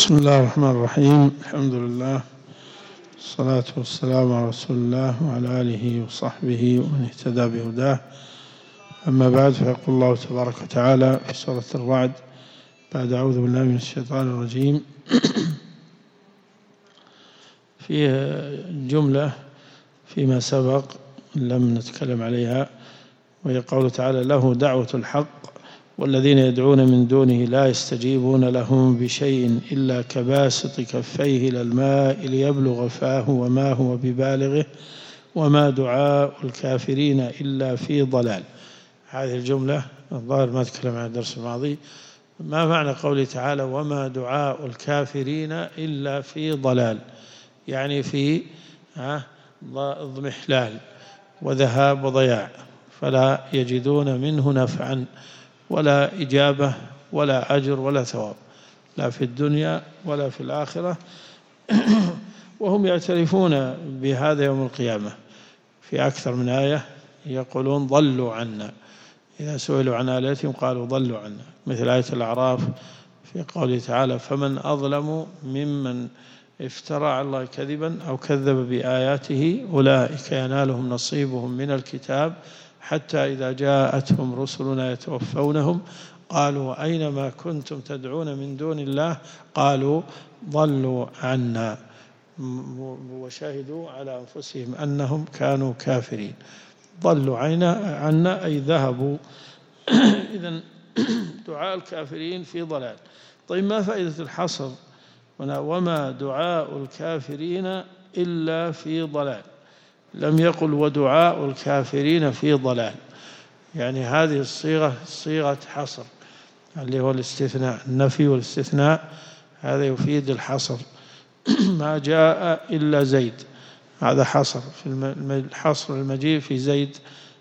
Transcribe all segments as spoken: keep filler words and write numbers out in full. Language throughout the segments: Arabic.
بسم الله الرحمن الرحيم. الحمد لله والصلاة والسلام على رسول الله وعلى آله وصحبه ومن اهتدى بهداه. أما بعد، فيقول الله تبارك وتعالى في سورة الرعد بعد أعوذ بالله من الشيطان الرجيم فيه جملة فيما سبق لم نتكلم عليها، وهي قوله تعالى: له دعوة الحق والذين يدعون من دونه لا يستجيبون لهم بشيء إلا كباسط كفيه إلى الماء ليبلغ فاه وما هو ببالغه وما دعاء الكافرين إلا في ضلال. هذه الجملة الظاهر ما تكلم عن الدرس الماضي. ما معنى قوله تعالى وما دعاء الكافرين إلا في ضلال؟ يعني في اضمحلال وذهاب وضياع، فلا يجدون منه نفعا ولا إجابة ولا أجر ولا ثواب، لا في الدنيا ولا في الآخرة. وهم يعترفون بهذا يوم القيامة في أكثر من آية، يقولون ضلوا عنا، إذا سئلوا عن آلهتهم قالوا ضلوا عنا، مثل آية الأعراف في قوله تعالى: فمن أظلم ممن افترى على الله كذبا أو كذب بآياته أولئك ينالهم نصيبهم من الكتاب حتى إذا جاءتهم رسلنا يتوفونهم قالوا أين ما كنتم تدعون من دون الله قالوا ضلوا عنا وشهدوا على أنفسهم أنهم كانوا كافرين. ضلوا عنا أي ذهبوا. إذن دعاء الكافرين في ضلال. طيب، ما فائدة الحصر هنا وما دعاء الكافرين إلا في ضلال؟ لم يقل ودعاء الكافرين في ضلال، يعني هذه الصيغة صيغة حصر اللي هو الاستثناء، النفي والاستثناء، هذا يفيد الحصر. ما جاء إلا زيد، هذا حصر، في الحصر المجيء في زيد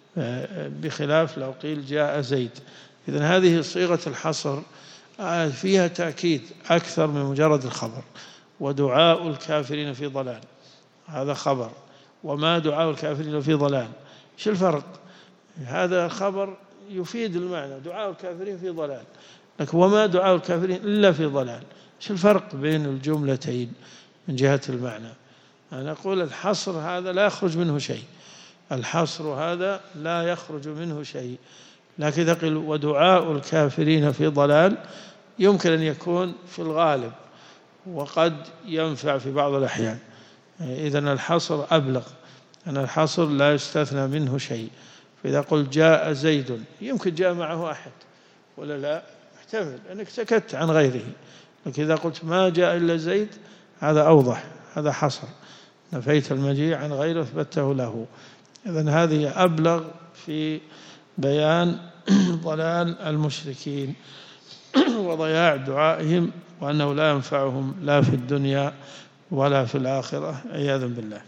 بخلاف لو قيل جاء زيد. إذن هذه صيغة الحصر فيها تأكيد أكثر من مجرد الخبر. ودعاء الكافرين في ضلال هذا خبر، وما دعاء الكافرين في ضلال، ايش الفرق؟ هذا خبر يفيد المعنى، دعاء الكافرين في ضلال، لكن وما دعاء الكافرين إلا في ضلال، ايش الفرق بين الجملتين من جهة المعنى؟ أنا أقول الحصر هذا لا يخرج منه شيء، الحصر هذا لا يخرج منه شيء، لكن إذا قيل ودعاء الكافرين في ضلال يمكن أن يكون في الغالب وقد ينفع في بعض الأحيان. إذن الحصر أبلغ، أن الحصر لا يستثنى منه شيء. فإذا قلت جاء زيد يمكن جاء معه أحد ولا لا؟ محتمل أنك سكت عن غيره، لكن إذا قلت ما جاء إلا زيد هذا أوضح، هذا حصر، نفيت المجيء عن غيره أثبته له. إذن هذه أبلغ في بيان ضلال المشركين وضياع دعائهم، وأنه لا ينفعهم لا في الدنيا ولا في الآخرة عياذا بالله.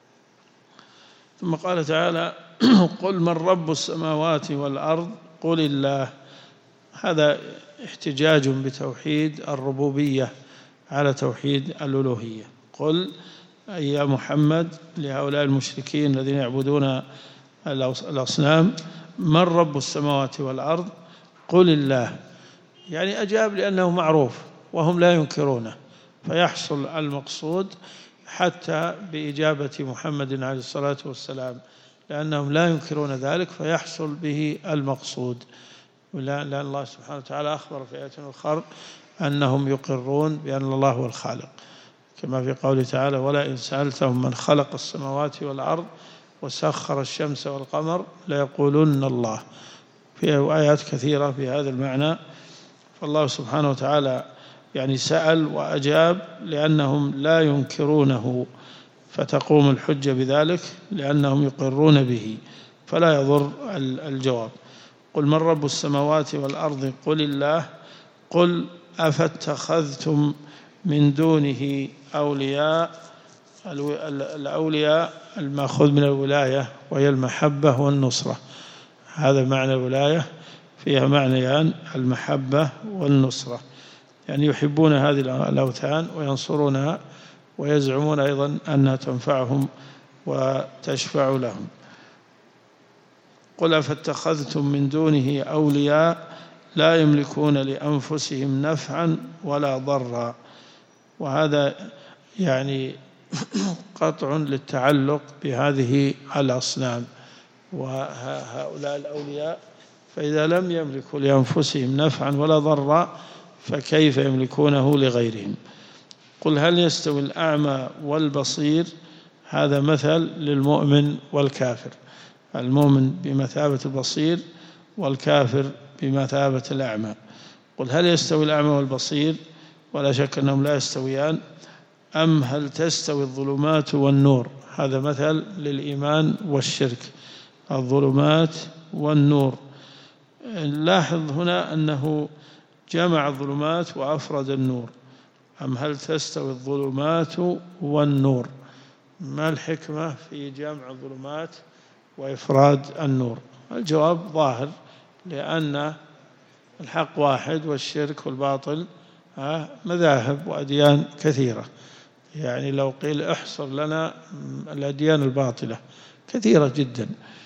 ثم قال تعالى: قل من رب السماوات والأرض قل الله. هذا احتجاج بتوحيد الربوبية على توحيد الألوهية. قل أي يا محمد لهؤلاء المشركين الذين يعبدون الأصنام: من رب السماوات والأرض قل الله. يعني أجاب لأنه معروف وهم لا ينكرونه، فيحصل المقصود حتى بإجابة محمد عليه الصلاة والسلام، لأنهم لا ينكرون ذلك فيحصل به المقصود. لأن الله سبحانه وتعالى أخبر في آية أخرى أنهم يقرون بأن الله هو الخالق، كما في قوله تعالى: ولئن سألتهم من خلق السماوات والأرض وسخر الشمس والقمر ليقولن الله. في آيات كثيرة في هذا المعنى. فالله سبحانه وتعالى يعني سأل وأجاب لأنهم لا ينكرونه، فتقوم الحجة بذلك لأنهم يقرون به، فلا يضر الجواب. قل من رب السماوات والأرض قل الله. قل أفاتخذتم من دونه أولياء. الأولياء المأخوذ من الولاية وهي المحبة والنصرة، هذا معنى الولاية، فيها معنيان: المحبة والنصرة، يعني يحبون هذه الأوثان وينصرونها ويزعمون أيضا أنها تنفعهم وتشفع لهم. قل أفاتخذتم من دونه أولياء لا يملكون لأنفسهم نفعا ولا ضرا. وهذا يعني قطع للتعلق بهذه الأصنام وهؤلاء الأولياء، فإذا لم يملكوا لأنفسهم نفعا ولا ضرا فكيف يملكونه لغيرهم؟ قل هل يستوي الأعمى والبصير؟ هذا مثل للمؤمن والكافر، المؤمن بمثابة البصير والكافر بمثابة الأعمى. قل هل يستوي الأعمى والبصير؟ ولا شك أنهم لا يستويان. أم هل تستوي الظلمات والنور؟ هذا مثل للإيمان والشرك، الظلمات والنور. لاحظ هنا أنه جمع الظلمات وأفرد النور. أم هل تستوي الظلمات والنور؟ ما الحكمة في جمع الظلمات وإفراد النور؟ الجواب ظاهر، لأن الحق واحد والشرك والباطل مذاهب وأديان كثيرة. يعني لو قيل احصر لنا الأديان الباطلة كثيرة جدا.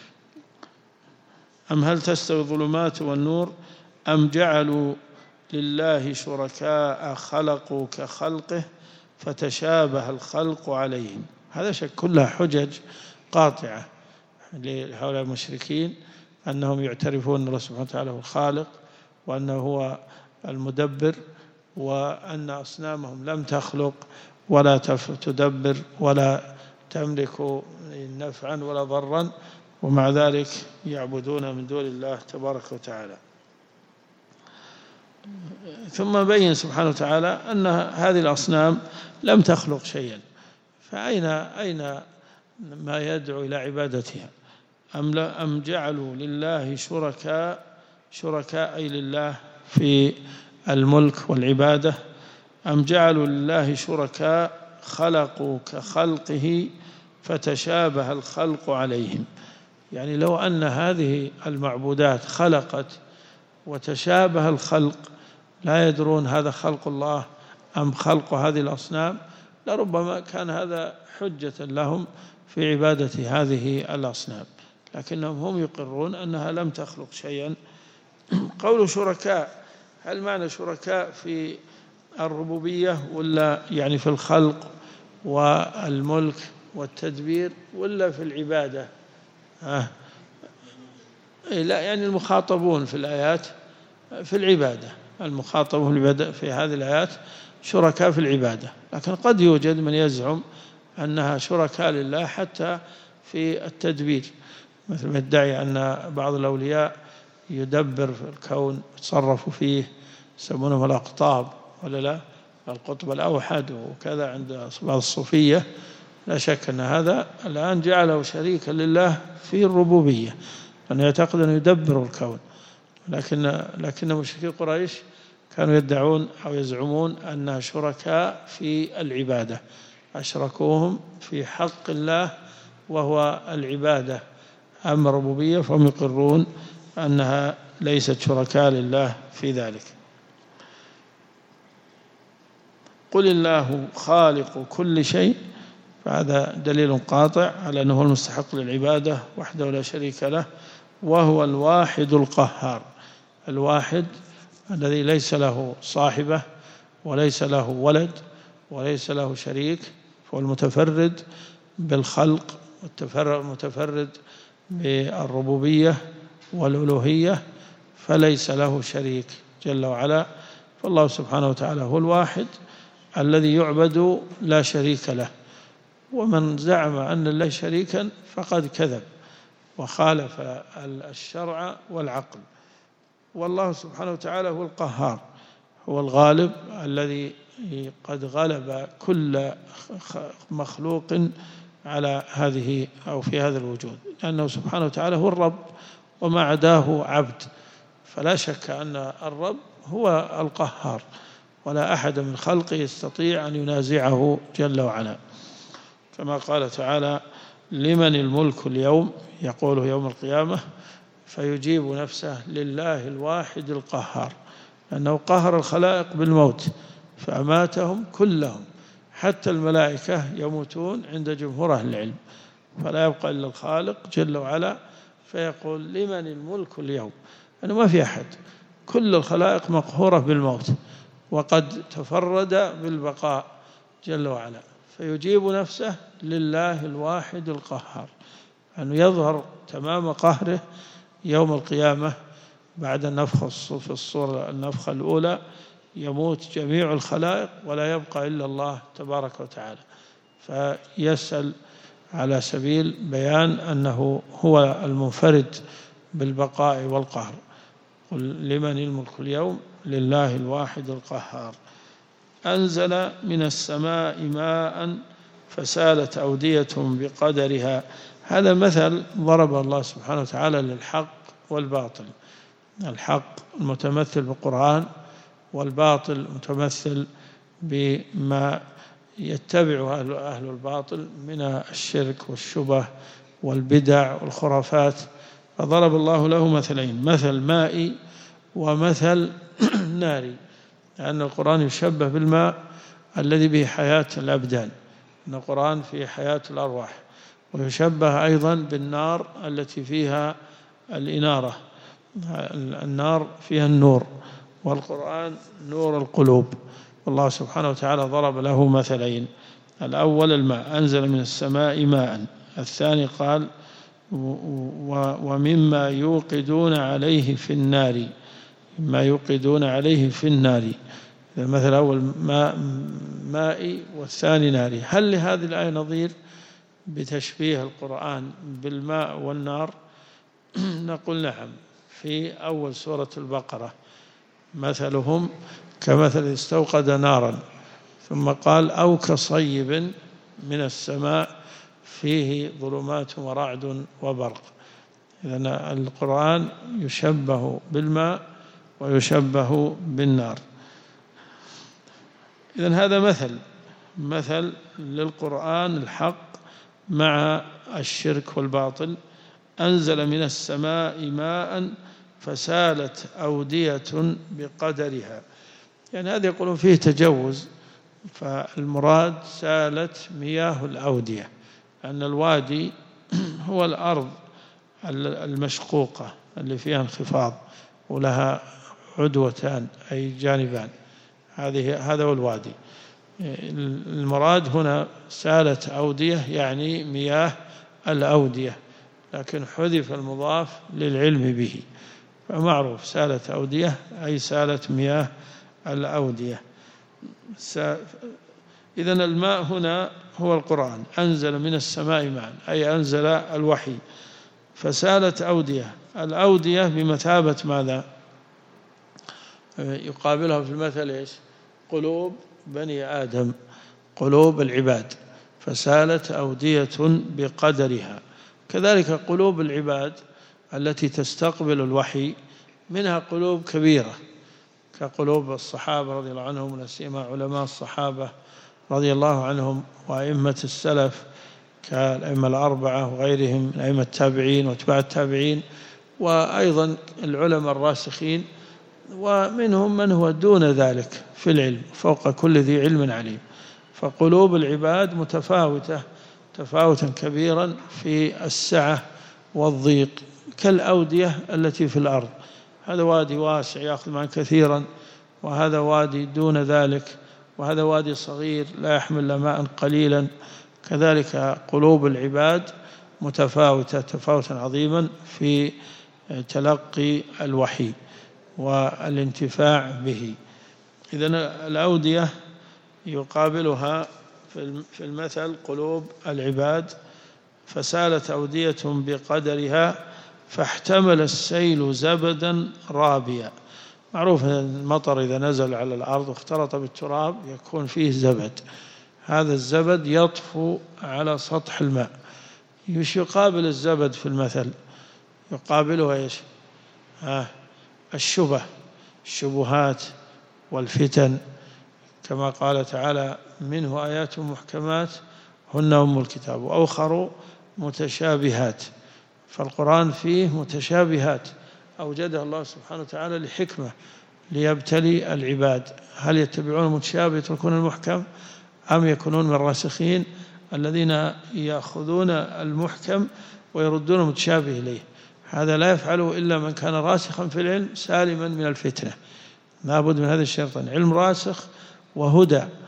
أم هل تستوي الظلمات والنور أم جعلوا لله شركاء خلقوا كخلقه فتشابه الخلق عليهم؟ هذا شك، كلها حجج قاطعة لهؤلاء المشركين أنهم يعترفون أن الله سبحانه وتعالى هو الخالق وأنه هو المدبر، وأن أصنامهم لم تخلق ولا تدبر ولا تملك نفعا ولا ضرا، ومع ذلك يعبدون من دون الله تبارك وتعالى. ثم بين سبحانه وتعالى أن هذه الأصنام لم تخلق شيئا، فأين أين ما يدعو إلى عبادتها؟ أم, أم جعلوا لله شركاء شركاء أي لله في الملك والعبادة؟ أم جعلوا لله شركاء خلقوا كخلقه فتشابه الخلق عليهم؟ يعني لو أن هذه المعبودات خلقت وتشابه الخلق، لا يدرون هذا خلق الله أم خلق هذه الأصنام، لربما كان هذا حجة لهم في عبادة هذه الأصنام، لكنهم هم يقرون أنها لم تخلق شيئا. قول شركاء، هل معنى شركاء في الربوبية ولا يعني في الخلق والملك والتدبير ولا في العبادة؟ آه. لا، يعني المخاطبون في الآيات في العبادة، المخاطبون في هذه الآيات شركاء في العبادة، لكن قد يوجد من يزعم أنها شركاء لله حتى في التدبير، مثل ما يدعي أن بعض الأولياء يدبر في الكون يتصرف فيه، يسمونهم الأقطاب ولا لا، القطب الأوحد وكذا عند بعض الصوفية. لا شك أن هذا الآن جعله شريكا لله في الربوبية، أنه يعتقد أنه يدبر الكون، لكن لكن مشركي قريش كانوا يدعون أو يزعمون أنها شركاء في العبادة، أشركوهم في حق الله وهو العبادة. أما الربوبية فهم يقرون أنها ليست شركاء لله في ذلك. قل الله خالق كل شيء، فهذا دليل قاطع على أنه المستحق للعبادة وحده لا شريك له، وهو الواحد القهار، الواحد الذي ليس له صاحبة وليس له ولد وليس له شريك، فهو المتفرد بالخلق والمتفرد بالربوبية والألوهية، فليس له شريك جل وعلا. فالله سبحانه وتعالى هو الواحد الذي يعبد لا شريك له، ومن زعم أن الله شريكا فقد كذب وخالف الشرع والعقل. والله سبحانه وتعالى هو القهار، هو الغالب الذي قد غلب كل مخلوق على هذه أو في هذا الوجود، لأنه سبحانه وتعالى هو الرب وما عداه عبد، فلا شك أن الرب هو القهار، ولا أحد من خلقه يستطيع أن ينازعه جل وعلا. كما قال تعالى: لمن الملك اليوم، يقوله يوم القيامة، فيجيب نفسه لله الواحد القهار، لأنه قهر الخلائق بالموت فأماتهم كلهم، حتى الملائكة يموتون عند جمهور أهل العلم، فلا يبقى إلا الخالق جل وعلا، فيقول لمن الملك اليوم، أنه ما في أحد، كل الخلائق مقهورة بالموت، وقد تفرد بالبقاء جل وعلا، فيجيب نفسه لله الواحد القهار، أنه يظهر تمام قهره يوم القيامة بعد النفخ في الصورة النفخة الأولى، يموت جميع الخلائق ولا يبقى إلا الله تبارك وتعالى، فيسأل على سبيل بيان أنه هو المنفرد بالبقاء والقهر. قل لمن الملك اليوم لله الواحد القهار. أنزل من السماء ماء فسالت أودية بقدرها. هذا مثل ضرب الله سبحانه وتعالى للحق والباطل، الحق المتمثل بالقرآن، والباطل المتمثل بما يتبع أهل الباطل من الشرك والشبه والبدع والخرافات. فضرب الله له مثلين، مثل مائي ومثل ناري، لأن القرآن يشبه بالماء الذي به حياة الأبدان، أن القرآن فيه حياة الأرواح، ويشبه أيضا بالنار التي فيها الإنارة، النار فيها النور، والقرآن نور القلوب. والله سبحانه وتعالى ضرب له مثلين، الأول الماء، أنزل من السماء ماء، الثاني قال ومما يوقدون عليه في النار، ما يوقدون عليه في النار. المثل الأول ماء مائي والثاني ناري. هل لهذه الآية نظير بتشبيه القرآن بالماء والنار؟ نقول نعم، في أول سورة البقرة مثلهم كمثل استوقد نارا، ثم قال أو كصيب من السماء فيه ظلمات ورعد وبرق. إذن القرآن يشبه بالماء ويشبه بالنار. إذن هذا مثل مثل للقرآن الحق مع الشرك والباطل. أنزل من السماء ماء فسالت أودية بقدرها، يعني هذا يقولون فيه تجوز، فالمراد سالت مياه الأودية، أن الوادي هو الأرض المشقوقة اللي فيها انخفاض ولها عدوتان أي جانبان، هذه هذا هو الوادي. المراد هنا سالت أودية يعني مياه الأودية، لكن حذف المضاف للعلم به، فمعروف سالت أودية أي سالت مياه الأودية. إذن الماء هنا هو القرآن، أنزل من السماء ماء أي أنزل الوحي، فسالت أودية. الأودية بمثابة ماذا؟ يقابلها في المثل إيش؟ قلوب بني آدم، قلوب العباد، فسالت أودية بقدرها. كذلك قلوب العباد التي تستقبل الوحي منها قلوب كبيرة كقلوب الصحابة رضي الله عنهم، ولا سيما علماء الصحابة رضي الله عنهم وأئمة السلف كالأئمة الأربعة وغيرهم من أئمة التابعين واتباع التابعين، وأيضا العلماء الراسخين، ومنهم من هو دون ذلك في العلم فوق كل ذي علم عليم. فقلوب العباد متفاوتة تفاوتا كبيرا في السعة والضيق، كالأودية التي في الأرض، هذا وادي واسع يأخذ معه كثيرا، وهذا وادي دون ذلك، وهذا وادي صغير لا يحمل ماء قليلا. كذلك قلوب العباد متفاوتة تفاوتا عظيما في تلقي الوحي والانتفاع به. إذن الأودية يقابلها في المثل قلوب العباد، فسالت أودية بقدرها فاحتمل السيل زبدا رابيا. معروف أن المطر إذا نزل على الأرض واختلط بالتراب يكون فيه زبد، هذا الزبد يطفو على سطح الماء. يش يقابل الزبد في المثل؟ يقابله إيش؟ آه الشبه، الشبهات والفتن، كما قال تعالى منه آيات محكمات هن أم الكتاب وأخر متشابهات. فالقرآن فيه متشابهات أوجدها الله سبحانه وتعالى لحكمة ليبتلي العباد، هل يتبعون المتشابه يتركون المحكم أم يكونون من الراسخين الذين يأخذون المحكم ويردون المتشابه إليه؟ هذا لا يفعله إلا من كان راسخا في العلم سالما من الفتنة، لا بد من هذا الشرطين، علم راسخ وهدى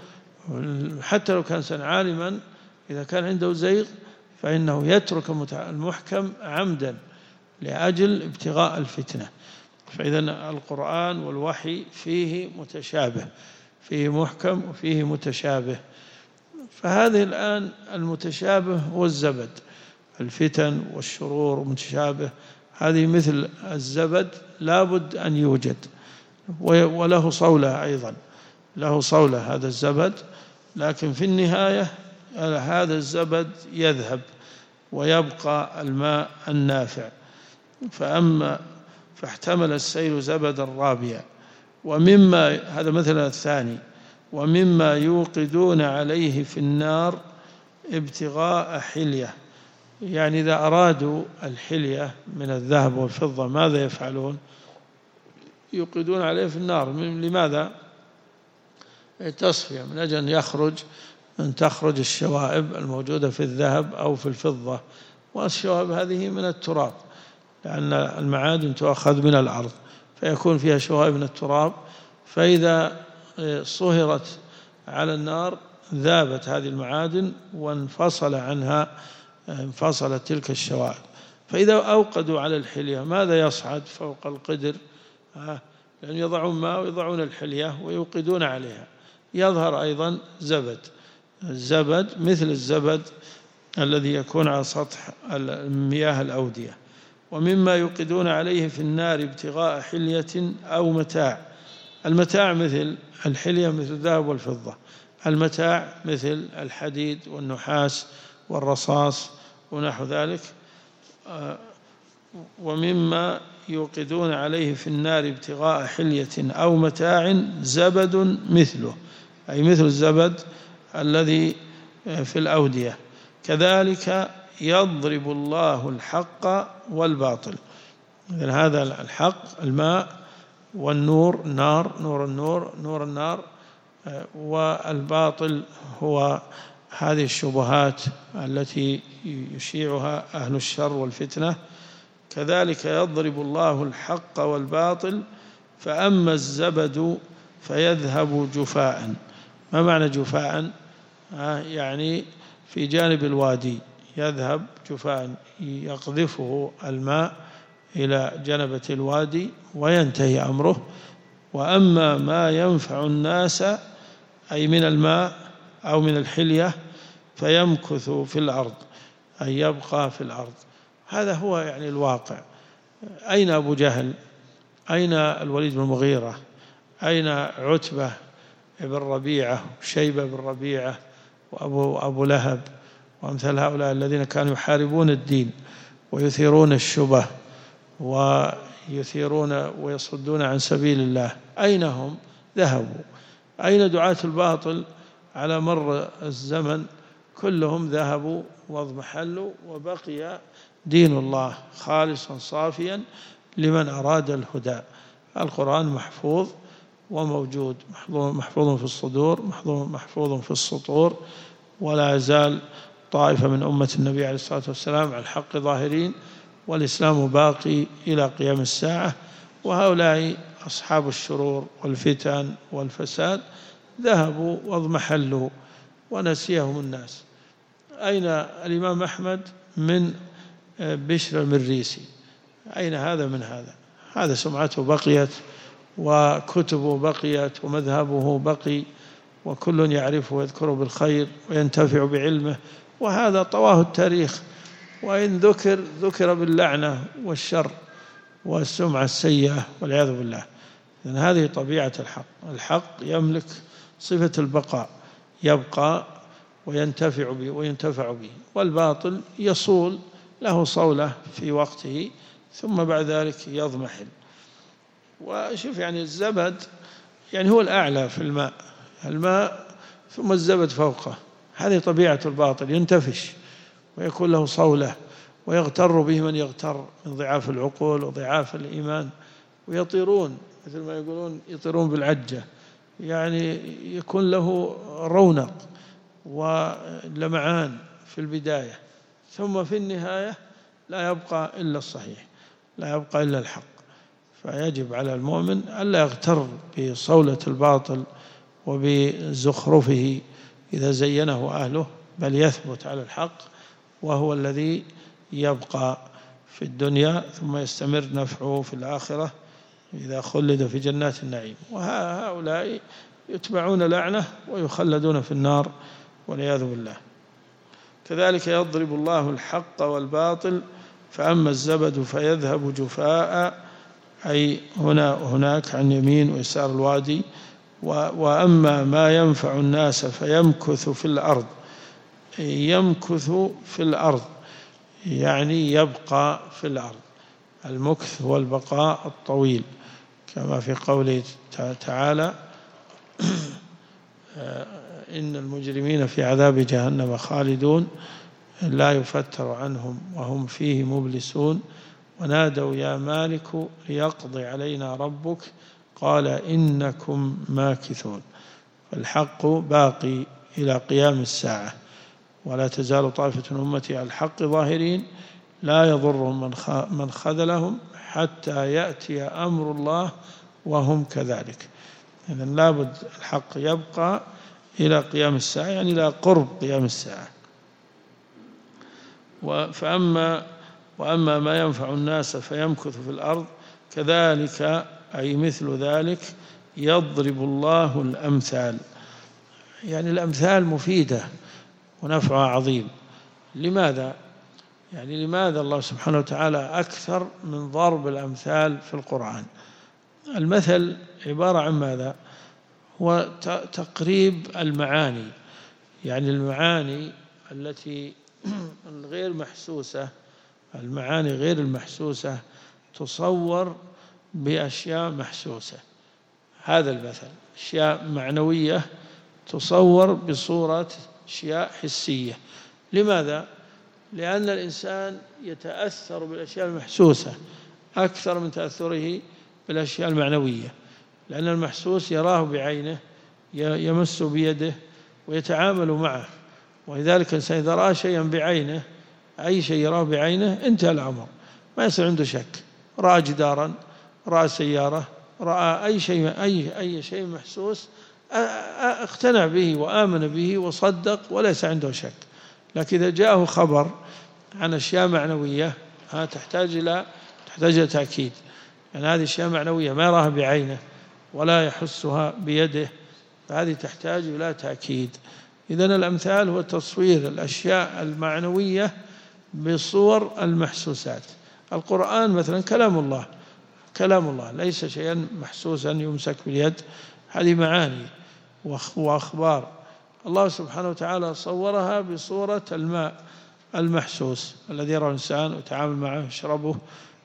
حتى لو كان إنسان عالما إذا كان عنده زيغ فإنه يترك المحكم عمدا لأجل ابتغاء الفتنة. فإذا القرآن والوحي فيه متشابه، فيه محكم وفيه متشابه. فهذه الآن المتشابه هو الزبد، الفتن والشرور متشابه، هذه مثل الزبد لابد أن يوجد، وله صولة أيضا، له صولة هذا الزبد، لكن في النهاية هذا الزبد يذهب ويبقى الماء النافع. فأما فاحتمل السيل زبدا رابيا. ومما هذا مثلا الثاني، ومما يوقدون عليه في النار ابتغاء حلية، يعني إذا أرادوا الحلية من الذهب والفضة ماذا يفعلون؟ يوقدون عليه في النار. لماذا؟ تصفية، من أجل أن يخرج أن تخرج الشوائب الموجودة في الذهب أو في الفضة، والشوائب هذه من التراب، لأن المعادن تؤخذ من الأرض فيكون فيها شوائب من التراب، فإذا صهرت على النار ذابت هذه المعادن وانفصل عنها انفصلت تلك الشوائب. فإذا أوقدوا على الحلية ماذا يصعد فوق القدر؟ لأن يضعون ماء ويضعون الحلية ويوقدون عليها، يظهر أيضا زبد، الزبد مثل الزبد الذي يكون على سطح المياه الأودية. ومما يوقدون عليه في النار ابتغاء حلية أو متاع، المتاع مثل الحلية مثل الذهب والفضة، المتاع مثل الحديد والنحاس والرصاص ونحو ذلك. ومما يوقدون عليه في النار ابتغاء حلية أو متاع زبد مثله، أي مثل الزبد الذي في الأودية. كذلك يضرب الله الحق والباطل. إذن هذا الحق الماء، والنور النار، نور النور نور النار، والباطل هو هذه الشبهات التي يشيعها أهل الشر والفتنة. كذلك يضرب الله الحق والباطل، فأما الزبد فيذهب جفاء. ما معنى جفاء؟ يعني في جانب الوادي يذهب جفاء، يقذفه الماء إلى جنبة الوادي وينتهي أمره. وأما ما ينفع الناس أي من الماء أو من الحلية فيمكث في الأرض، أي يبقى في الأرض. هذا هو يعني الواقع. أين أبو جهل؟ أين الوليد بن المغيرة؟ أين عتبة بن ربيعة وشيبة بن ربيعة وأبو أبو لهب وأمثال هؤلاء الذين كانوا يحاربون الدين ويثيرون الشبه ويثيرون ويصدون عن سبيل الله؟ أين هم؟ ذهبوا. أين دعاة الباطل على مر الزمن؟ كلهم ذهبوا واضمحلوا، وبقي دين الله خالصا صافيا لمن أراد الهدى. القرآن محفوظ وموجود، محفوظ في الصدور، محفوظ في السطور، ولا يزال طائفة من أمة النبي عليه الصلاة والسلام على الحق ظاهرين، والإسلام باقي إلى قيام الساعة. وهؤلاء أصحاب الشرور والفتن والفساد ذهبوا واضمحلوا ونسيهم الناس. أين الإمام أحمد من بشر المريسي؟ أين هذا من هذا؟ هذا سمعته بقيت وكتبه بقيت ومذهبه بقي، وكل يعرفه ويذكره بالخير وينتفع بعلمه، وهذا طواه التاريخ. وإن ذكر ذكر باللعنة والشر والسمعة السيئة والعياذ بالله. لأن هذه طبيعة الحق، الحق يملك صفة البقاء، يبقى وينتفع به وينتفع به، والباطل يصول له صولة في وقته ثم بعد ذلك يضمحل. وشوف يعني الزبد يعني هو الأعلى في الماء، الماء ثم الزبد فوقه. هذه طبيعة الباطل، ينتفش ويكون له صولة، ويغتر به من يغتر من ضعاف العقول وضعاف الإيمان، ويطيرون مثل ما يقولون يطيرون بالعجة، يعني يكون له رونق ولمعان في البداية، ثم في النهاية لا يبقى إلا الصحيح، لا يبقى إلا الحق. فيجب على المؤمن ألا يغتر بصولة الباطل وبزخرفه إذا زينه أهله، بل يثبت على الحق وهو الذي يبقى في الدنيا ثم يستمر نفعه في الآخرة إذا خلد في جنات النعيم. وهؤلاء يتبعون لعنة ويخلدون في النار والعياذ بالله. كذلك يضرب الله الحق والباطل، فأما الزبد فيذهب جفاء، أي هنا وهناك عن يمين ويسار الوادي، وأما ما ينفع الناس فيمكث في الأرض. يمكث في الأرض يعني يبقى في الأرض، المكث هو البقاء الطويل، كما في قوله تعالى إن المجرمين في عذاب جهنم خالدون لا يفتر عنهم وهم فيه مبلسون، ونادوا يا مالك ليقضي علينا ربك قال إنكم ماكثون. فالحق باقي إلى قيام الساعة، ولا تزال طائفة من أمتي على الحق ظاهرين لا يضرهم من خذلهم حتى يأتي أمر الله وهم كذلك. إذن لابد الحق يبقى إلى قيام الساعة، يعني إلى قرب قيام الساعة. فأما وأما ما ينفع الناس فيمكث في الأرض، كذلك أي مثل ذلك يضرب الله الأمثال. يعني الأمثال مفيدة ونفعها عظيم. لماذا؟ يعني لماذا الله سبحانه وتعالى أكثر من ضرب الأمثال في القرآن؟ المثل عبارة عن ماذا؟ هو تقريب المعاني، يعني المعاني التي غير محسوسة، المعاني غير المحسوسة تصور بأشياء محسوسة. هذا المثل أشياء معنوية تصور بصورة أشياء حسية. لماذا؟ لأن الإنسان يتأثر بالأشياء المحسوسة أكثر من تأثره بالأشياء المعنوية، لأن المحسوس يراه بعينه، يمس بيده ويتعامل معه. ولذلك الإنسان إذا رأى شيئا بعينه، أي شيء يراه بعينه، انتهى الأمر، ما يصير عنده شك. رأى جدارا، رأى سيارة، رأى أي شيء أي أي شيء محسوس، اقتنع به وآمن به وصدق وليس عنده شك. لكن إذا جاءه خبر عن أشياء معنوية ها تحتاج إلى تحتاج إلى تأكيد، يعني هذه أشياء معنوية ما يراها بعينه ولا يحسها بيده، فهذه تحتاج إلى تأكيد. إذن الأمثال هو تصوير الأشياء المعنوية بصور المحسوسات. القرآن مثلا كلام الله، كلام الله ليس شيئا محسوسا يمسك باليد، هذه معاني وأخبار. الله سبحانه وتعالى صورها بصورة الماء المحسوس الذي يرى الإنسان ويتعامل معه يشربه،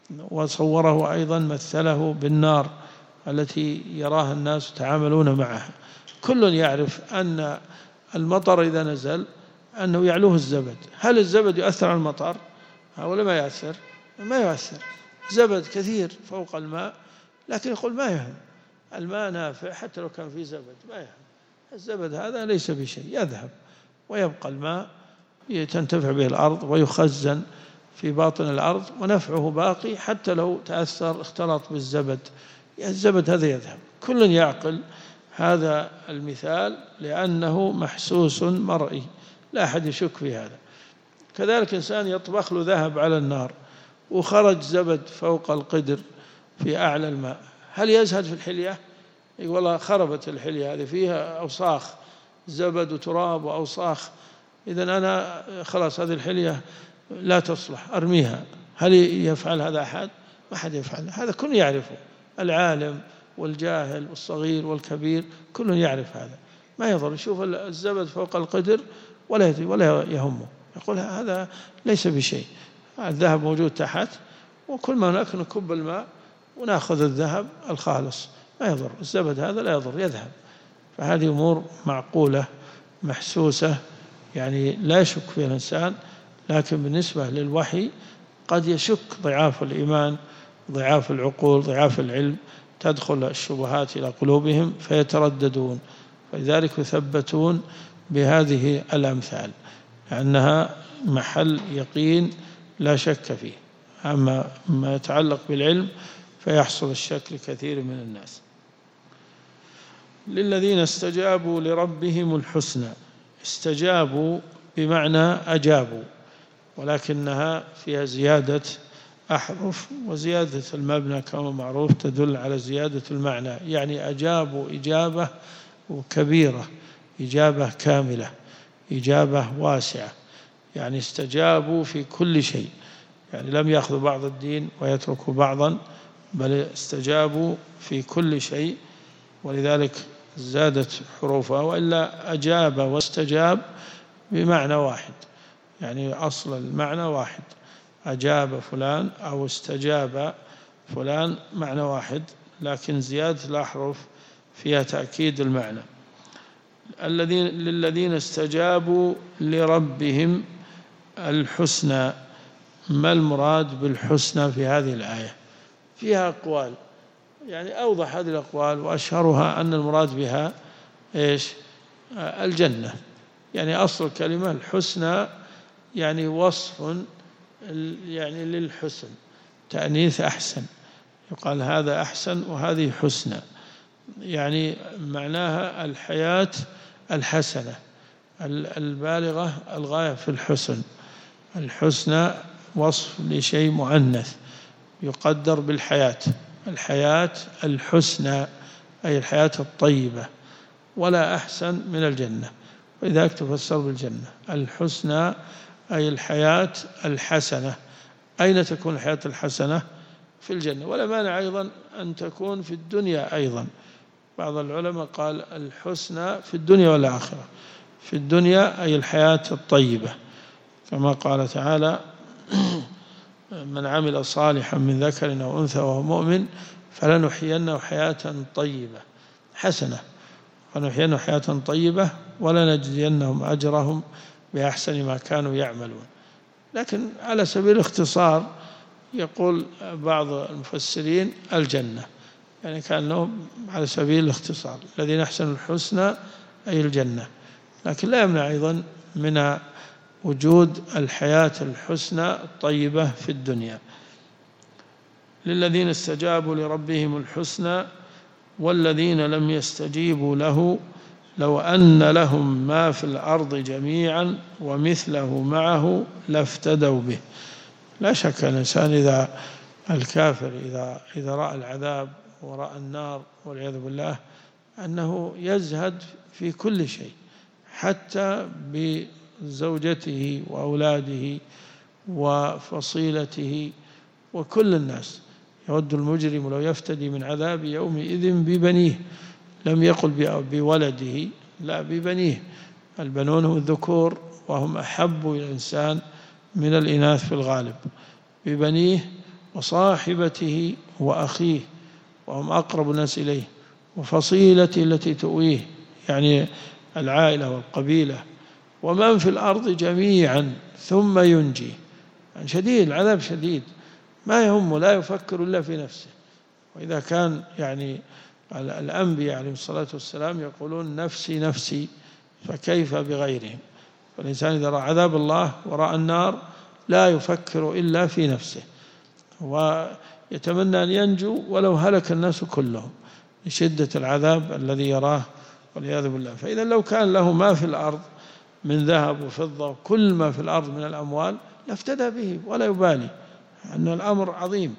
وصوره أيضا مثله بالنار التي يراها الناس يتعاملون معها. كل يعرف أن المطر إذا نزل أنه يعلوه الزبد. هل الزبد يؤثر على المطر ولا ما يؤثر؟ ما يؤثر. زبد كثير فوق الماء، لكن يقول ما يهم، الماء نافع حتى لو كان فيه زبد، ما يهم. الزبد هذا ليس بشيء، يذهب ويبقى الماء تنتفع به الأرض ويخزن في باطن الأرض، ونفعه باقي حتى لو تأثر اختلط بالزبد، الزبد هذا يذهب. كل يعقل هذا المثال لأنه محسوس مرئي، لا أحد يشك في هذا. كذلك إنسان يطبخ له ذهب على النار وخرج زبد فوق القدر في أعلى الماء، هل يزهد في الحلية؟ يقول والله خربت الحلية هذه، فيها أوساخ، زبد وتراب وأوساخ، إذن أنا خلاص هذه الحلية لا تصلح أرميها. هل يفعل هذا أحد؟ ما أحد يفعل هذا. كل يعرفه، العالم والجاهل والصغير والكبير كل يعرف هذا. ما يضر يشوف الزبد فوق القدر ولا ولا يهمه، يقول هذا ليس بشيء، الذهب موجود تحت، وكل ما هناك نكب الماء ونأخذ الذهب الخالص، ما يضر. الزبد هذا لا يضر، يذهب. فهذه أمور معقولة محسوسة، يعني لا يشك فيها الإنسان. لكن بالنسبة للوحي قد يشك ضعاف الإيمان، ضعاف العقول، ضعاف العلم، تدخل الشبهات إلى قلوبهم فيترددون، فلذلك يثبتون بهذه الأمثال لأنها محل يقين لا شك فيه. أما ما يتعلق بالعلم فيحصل الشك لكثير من الناس. للذين استجابوا لربهم الحسنى. استجابوا بمعنى أجابوا، ولكنها فيها زيادة أحرف، وزيادة المبنى كما معروف تدل على زيادة المعنى، يعني أجابوا إجابة كبيرة، إجابة كاملة، إجابة واسعة، يعني استجابوا في كل شيء، يعني لم يأخذوا بعض الدين ويتركوا بعضا، بل استجابوا في كل شيء، ولذلك زادت حروفها، وإلا أجاب واستجاب بمعنى واحد، يعني أصل المعنى واحد، أجاب فلان أو استجاب فلان معنى واحد، لكن زيادة الأحرف فيها تأكيد المعنى. الذين للذين استجابوا لربهم الحسنى. ما المراد بالحسنى في هذه الآية؟ فيها أقوال، يعني أوضح هذه الأقوال وأشهرها أن المراد بها إيش؟ الجنة. يعني أصل الكلمة الحسنى يعني وصف يعني للحسن، تأنيث أحسن، يقال هذا أحسن وهذه حسنى، يعني معناها الحياة الحسنة البالغة الغاية في الحسن. الحسنى وصف لشيء مؤنث يقدر بالحياة، الحياة الحسنى أي الحياة الطيبة، ولا أحسن من الجنة، ولذلك تفسر بالجنة. الحسنى أي الحياة الحسنة. أين تكون الحياة الحسنة؟ في الجنة، ولا مانع أيضا أن تكون في الدنيا أيضا. بعض العلماء قال الحسنى في الدنيا والآخرة. في الدنيا أي الحياة الطيبة، كما قال تعالى من عمل صالحا من ذكر أو أنثى وهو مؤمن فلنحيينه حياة طيبة حسنة، فلنحيينه حياة طيبة ولنجزينهم أجرهم بأحسن ما كانوا يعملون. لكن على سبيل الاختصار يقول بعض المفسرين الجنة، يعني كأنه على سبيل الاختصار الذين أحسنوا الحسنى أي الجنة، لكن لا يمنع أيضا من وجود الحياة الحسنى الطيبة في الدنيا. للذين استجابوا لربهم الحسنى والذين لم يستجيبوا له لو أن لهم ما في الأرض جميعا ومثله معه لافتدوا به. لا شك الإنسان إذا الكافر إذا إذا رأى العذاب ورأى النار والعياذ بالله أنه يزهد في كل شيء، حتى بزوجته وأولاده وفصيلته وكل الناس. يود المجرم لو يفتدي من عذاب يومئذ ببنيه، لم يقل بولده، لا ببنيه. البنون هم الذكور وهم أحب إلى الإنسان من الإناث في الغالب، ببنيه وصاحبته وأخيه وهم أقرب الناس إليه، وفصيلته التي تؤويه يعني العائلة والقبيلة، ومن في الأرض جميعا ثم ينجي. يعني شديد، العذاب شديد، ما يهمه، لا يفكر إلا في نفسه. وإذا كان يعني الأنبياء عليهم الصلاة والسلام يقولون نفسي نفسي، فكيف بغيرهم؟ فالإنسان إذا رأى عذاب الله ورأى النار لا يفكر إلا في نفسه، ويتمنى أن ينجو ولو هلك الناس كلهم لشدة العذاب الذي يراه والعياذ بالله. فإذا لو كان له ما في الأرض من ذهب وفضة وكل ما في الأرض من الأموال لافتدى به ولا يبالي، أن الأمر عظيم.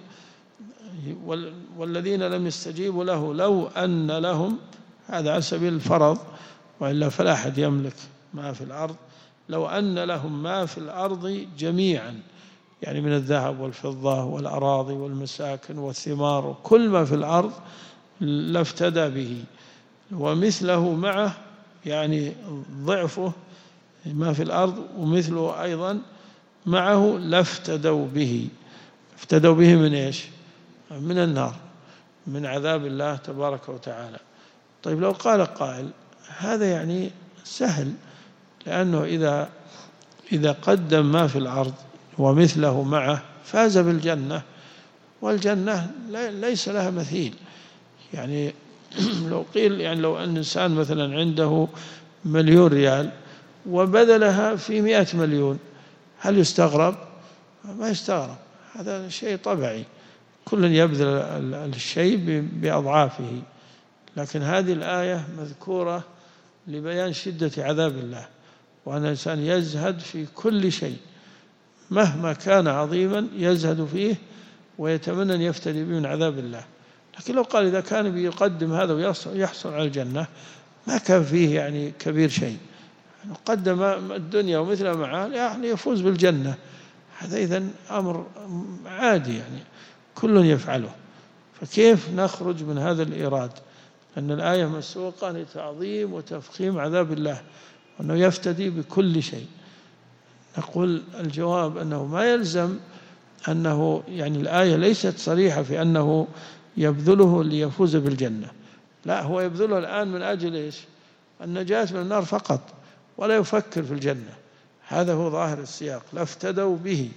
والذين لم يستجيبوا له لو أن لهم، هذا على سبيل الفرض، وإلا فلا أحد يملك ما في الأرض. لو أن لهم ما في الأرض جميعا، يعني من الذهب والفضة والأراضي والمساكن والثمار وكل ما في الأرض لافتدى به، ومثله معه، يعني ضعفه ما في الأرض ومثله أيضا معه لافتدوا به. افتدوا به من إيش؟ من النار، من عذاب الله تبارك وتعالى. طيب لو قال قائل هذا يعني سهل، لأنه إذا إذا قدم ما في الأرض ومثله معه فاز بالجنة، والجنة ليس لها مثيل. يعني لو قيل يعني لو أن إنسان مثلا عنده مليون ريال وبذلها في مئة مليون، هل يستغرب؟ ما يستغرب، هذا شيء طبيعي، كل يبذل الشيء بأضعافه. لكن هذه الآية مذكورة لبيان شدة عذاب الله، وأن الإنسان يزهد في كل شيء مهما كان عظيما يزهد فيه ويتمنى أن يفتدي به من عذاب الله. لكن لو قال إذا كان بيقدم هذا ويحصل على الجنة ما كان فيه يعني كبير شيء، قدم الدنيا ومثلها معها يعني يفوز بالجنة، هذا إذن أمر عادي يعني كل يفعله. فكيف نخرج من هذا الإيراد؟ أن الآية مسوقة لتعظيم وتفخيم عذاب الله وأنه يفتدي بكل شيء. نقول الجواب أنه ما يلزم أنه يعني الآية ليست صريحة في أنه يبذله ليفوز بالجنة، لا، هو يبذله الآن من أجل إيش؟ النجاة من النار فقط، ولا يفكر في الجنة. هذا هو ظاهر السياق. لافتدوا به،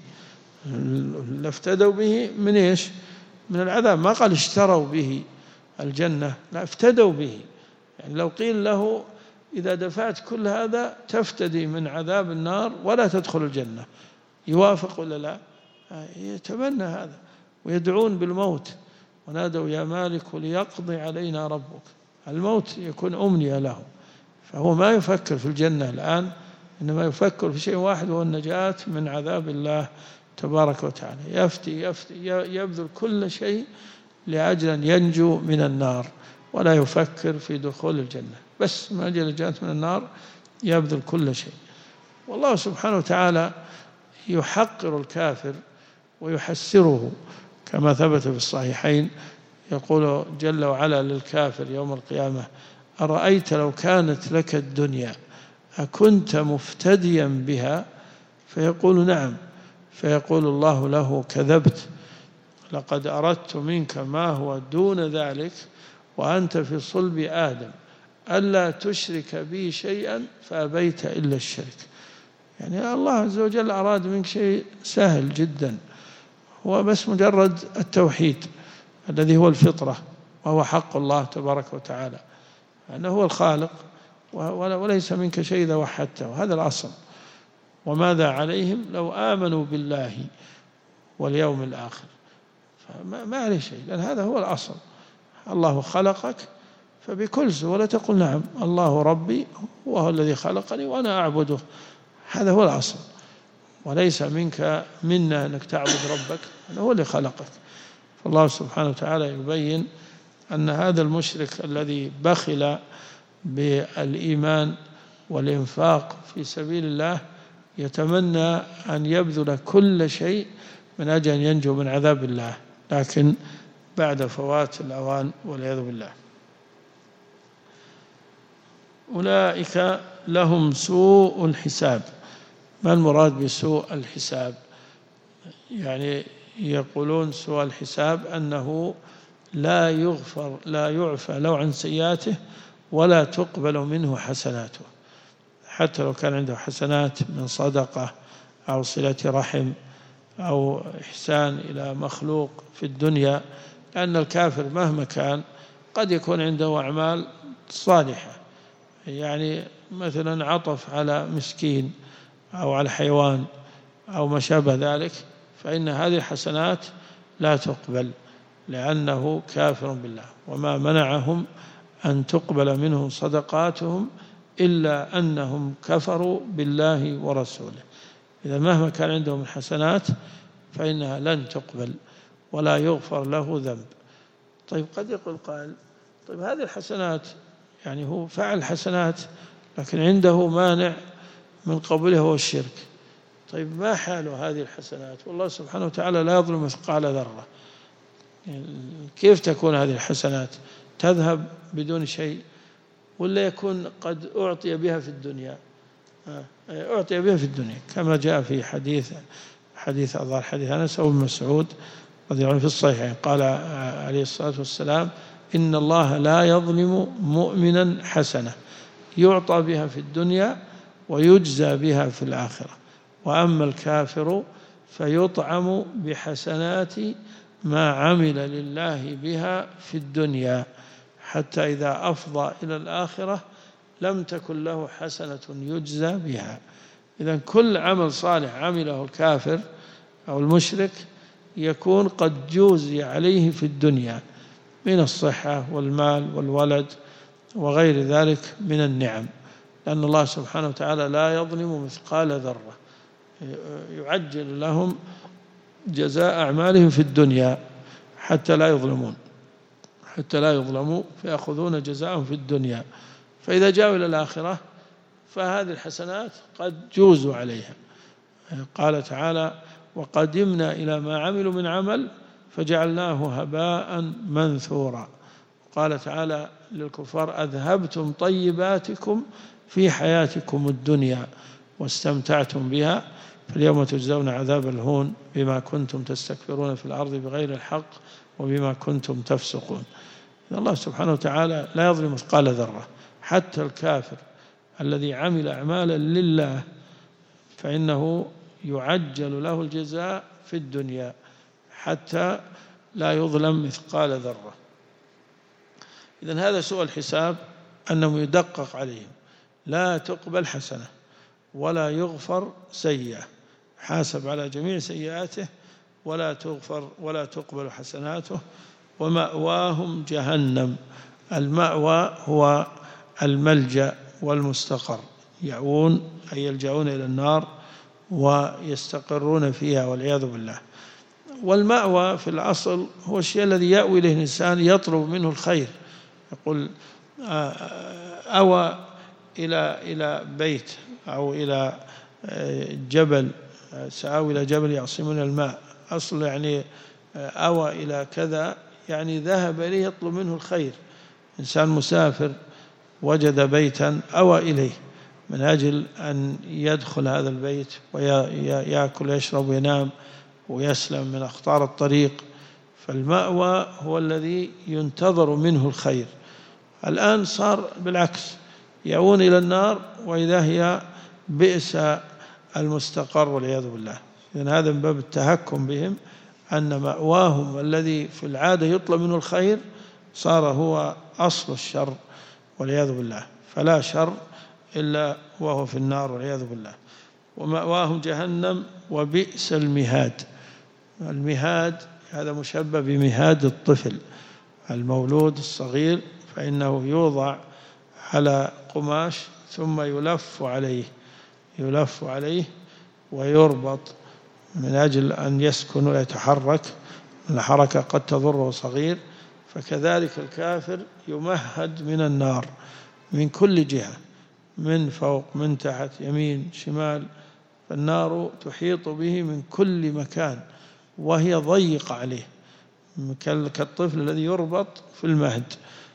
لافتدوا به من إيش؟ من العذاب. ما قال اشتروا به الجنة، لا، افتدوا به. يعني لو قيل له إذا دفعت كل هذا تفتدي من عذاب النار ولا تدخل الجنة، يوافق ولا لا؟ يتمنى هذا ويدعون بالموت، ونادوا يا مالك ليقضي علينا ربك. الموت يكون أمنية له، فهو ما يفكر في الجنة الآن، إنما يفكر في شيء واحد وهو النجاة من عذاب الله تبارك وتعالى. يفتي يفتي يبذل كل شيء لأجل أن ينجو من النار، ولا يفكر في دخول الجنة، بس ما أجل النجاة من النار يبذل كل شيء. والله سبحانه وتعالى يحقر الكافر ويحسره كما ثبت في الصحيحين. يقول جل وعلا للكافر يوم القيامة: أرأيت لو كانت لك الدنيا أكنت مفتديا بها؟ فيقول نعم. فيقول الله له: كذبت، لقد أردت منك ما هو دون ذلك وأنت في صلب آدم، ألا تشرك بي شيئا فأبيت إلا الشرك. يعني الله عز وجل أراد منك شيء سهل جدا، هو بس مجرد التوحيد الذي هو الفطرة، وهو حق الله تبارك وتعالى، أنه هو الخالق وليس منك شيء إذا وحدته، هذا الأصل. وماذا عليهم لو آمنوا بالله واليوم الآخر؟ فما عليه شيء، لأن هذا هو الأصل. الله خلقك فبكل سهولة تقول نعم الله ربي وهو الذي خلقني وأنا أعبده، هذا هو الأصل. وليس منك منا أنك تعبد ربك، هذا هو اللي خلقك. فالله سبحانه وتعالى يبين أن هذا المشرك الذي بخل بالإيمان والإنفاق في سبيل الله يتمنى أن يبذل كل شيء من أجل أن ينجو من عذاب الله، لكن بعد فوات الأوان والعياذ بالله. أولئك لهم سوء الحساب. ما المراد بسوء الحساب؟ يعني يقولون سوء الحساب أنه لا يغفر لا يعفى له عن سيئاته ولا تقبل منه حسناته، حتى لو كان عنده حسنات من صدقة أو صلة رحم أو إحسان إلى مخلوق في الدنيا، لأن الكافر مهما كان قد يكون عنده أعمال صالحة، يعني مثلا عطف على مسكين أو على حيوان أو ما شابه ذلك، فإن هذه الحسنات لا تقبل لأنه كافر بالله. وما منعهم أن تقبل منهم صدقاتهم إلا أنهم كفروا بالله ورسوله. إذا مهما كان عندهم الحسنات فإنها لن تقبل ولا يغفر له ذنب. طيب قد يقول قائل: طيب هذه الحسنات يعني هو فعل حسنات لكن عنده مانع من قبولها هو الشرك، طيب ما حال هذه الحسنات؟ والله سبحانه وتعالى لا يظلم مثقال ذرة، يعني كيف تكون هذه الحسنات؟ تذهب بدون شيء ولا يكون قد أعطي بها في الدنيا؟ أعطي بها في الدنيا كما جاء في حديث حديث أظهر حديث أنس بن مسعود رضي الله عنه في الصحيح، قال عليه الصلاة والسلام: إن الله لا يظلم مؤمنا حسنة يعطى بها في الدنيا ويجزى بها في الآخرة، وأما الكافر فيطعم بحسنات ما عمل لله بها في الدنيا حتى إذا أفضى إلى الآخرة لم تكن له حسنة يجزى بها. إذن كل عمل صالح عمله الكافر أو المشرك يكون قد جوزي عليه في الدنيا، من الصحة والمال والولد وغير ذلك من النعم، لأن الله سبحانه وتعالى لا يظلم مثقال ذرة، يعجل لهم جزاء أعمالهم في الدنيا حتى لا يظلمون حتى لا يظلموا فيأخذون جزاءهم في الدنيا. فإذا جاءوا إلى الآخرة فهذه الحسنات قد جوزوا عليها. قال تعالى: وقدمنا إلى ما عملوا من عمل فجعلناه هباء منثورا. قال تعالى للكفار: أذهبتم طيباتكم في حياتكم الدنيا واستمتعتم بها فاليوم تجزون عذاب الهون بما كنتم تستكبرون في الأرض بغير الحق وبما كنتم تفسقون. الله سبحانه وتعالى لا يظلم مثقال ذرة. حتى الكافر الذي عمل أعمالا لله فإنه يعجل له الجزاء في الدنيا حتى لا يظلم مثقال ذرة. إذن هذا سوء الحساب، أنه يدقق عليهم، لا تقبل حسنة ولا يغفر سيئة، حاسب على جميع سيئاته ولا تغفر ولا تقبل حسناته، ومأواهم جهنم. المأوى هو الملجأ والمستقر، يأوون أي يلجأون إلى النار ويستقرون فيها والعياذ بالله. والمأوى في الأصل هو الشيء الذي يأوي إليه الإنسان يطلب منه الخير. يقول: أوى إلى إلى بيت أو إلى جبل، سآوي إلى جبل يعصمنا الماء، أصل يعني أوى إلى كذا يعني ذهب إليه يطلب منه الخير. إنسان مسافر وجد بيتا أوى إليه من أجل أن يدخل هذا البيت ويأكل ويشرب وينام ويسلم من أخطار الطريق. فالمأوى هو الذي ينتظر منه الخير. الآن صار بالعكس، يأوون إلى النار وإذا هي بئس المستقر والعياذ بالله. لأن هذا من باب التهكم بهم، أن مأواهم الذي في العادة يطلب منه الخير صار هو أصل الشر والعياذ بالله، فلا شر إلا وهو في النار والعياذ بالله. ومأواهم جهنم وبئس المهاد. المهاد هذا مشبه بمهاد الطفل المولود الصغير، فإنه يوضع على قماش ثم يلف عليه يلف عليه ويربط من أجل أن يسكن ويتحرك. الحركة قد تضره صغير، فكذلك الكافر يمهد من النار من كل جهة، من فوق من تحت يمين شمال، فالنار تحيط به من كل مكان وهي ضيقة عليه، كالطفل الذي يربط في المهد،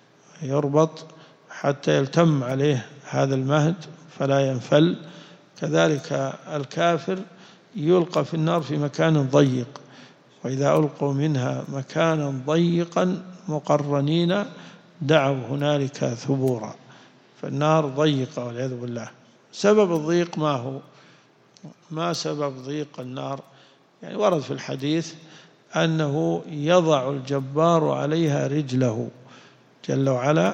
يربط حتى يلتم عليه هذا المهد فلا ينفل. كذلك الكافر يلقى في النار في مكان ضيق، وإذا ألقوا منها مكانا ضيقا مقرنين دعوا هنالك ثبورا. فالنار ضيقة والعياذ بالله. سبب الضيق ما هو؟ ما سبب ضيق النار؟ يعني ورد في الحديث أنه يضع الجبار عليها رجله جل وعلا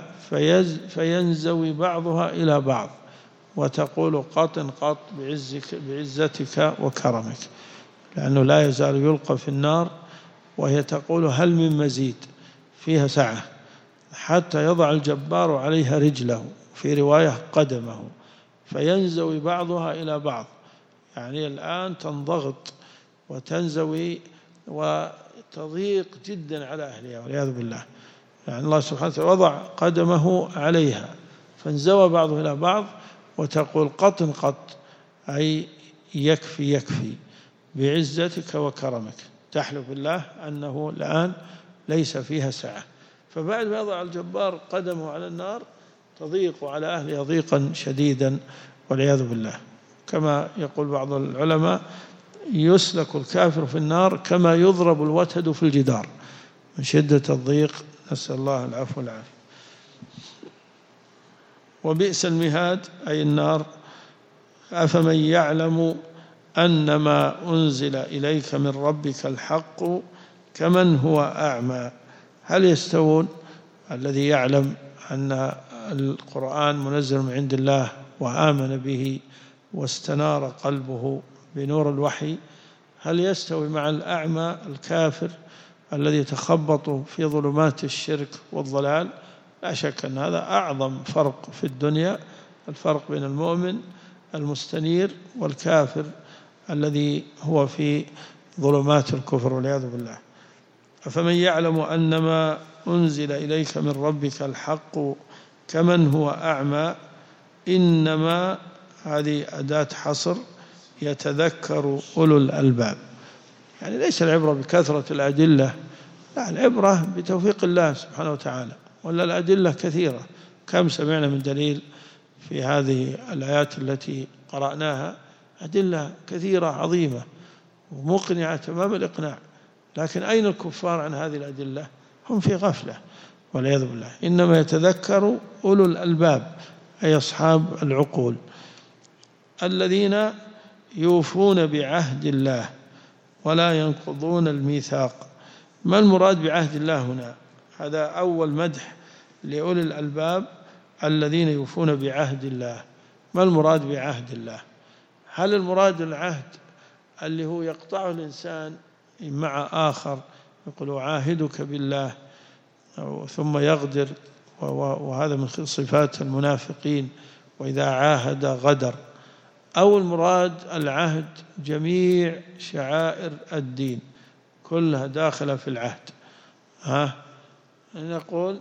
فينزوي بعضها إلى بعض وتقول: قط قط بعزك بعزتك وكرمك، لأنه لا يزال يلقى في النار وهي تقول: هل من مزيد؟ فيها سعة، حتى يضع الجبار عليها رجله، في رواية قدمه، فينزوي بعضها إلى بعض. يعني الآن تنضغط وتنزوي وتضيق جدا على أهلها والعياذ بالله. يعني الله سبحانه وتعالى وضع قدمه عليها فانزوى بعضه إلى بعض وتقول: قط قط، أي يكفي يكفي بعزتك وكرمك، تحلف بالله أنه الآن ليس فيها سعة. فبعد ما يضع الجبار قدمه على النار تضيق على أهلها ضيقا شديدا والعياذ بالله. كما يقول بعض العلماء: يسلك الكافر في النار كما يضرب الوتد في الجدار من شدة الضيق، نسأل الله العفو والعافية. وبئس المهاد أي النار. أفمن يعلم أن ما أنزل إليك من ربك الحق كمن هو أعمى، هل يستوون؟ الذي يعلم أن القرآن منزل من عند الله وآمن به واستنار قلبه بنور الوحي، هل يستوي مع الأعمى الكافر الذي يتخبط في ظلمات الشرك والضلال، لا شك أن هذا أعظم فرق في الدنيا، الفرق بين المؤمن المستنير والكافر الذي هو في ظلمات الكفر والعياذ بالله. أفمن يعلم أن ما أنزل إليك من ربك الحق كمن هو أعمى، إنما هذه أداة حصر، يتذكر أولو الألباب. يعني ليس العبرة بكثرة الأدلة، لا، العبرة بتوفيق الله سبحانه وتعالى، ولا الأدلة كثيرة. كم سمعنا من دليل في هذه الآيات التي قرأناها، أدلة كثيرة عظيمة ومقنعة تمام الإقناع، لكن أين الكفار عن هذه الأدلة؟ هم في غفلة والعياذ بالله. إنما يتذكر أولو الألباب، أي أصحاب العقول الذين يوفون بعهد الله ولا ينقضون الميثاق. ما المراد بعهد الله هنا؟ هذا أول مدح لأولي الألباب الذين يوفون بعهد الله. ما المراد بعهد الله؟ هل المراد العهد اللي هو يقطعه الإنسان مع آخر، يقول أعاهدك بالله ثم يغدر، وهذا من صفات المنافقين، وإذا عاهد غدر؟ أو المراد العهد جميع شعائر الدين كلها داخلة في العهد؟ ها نقول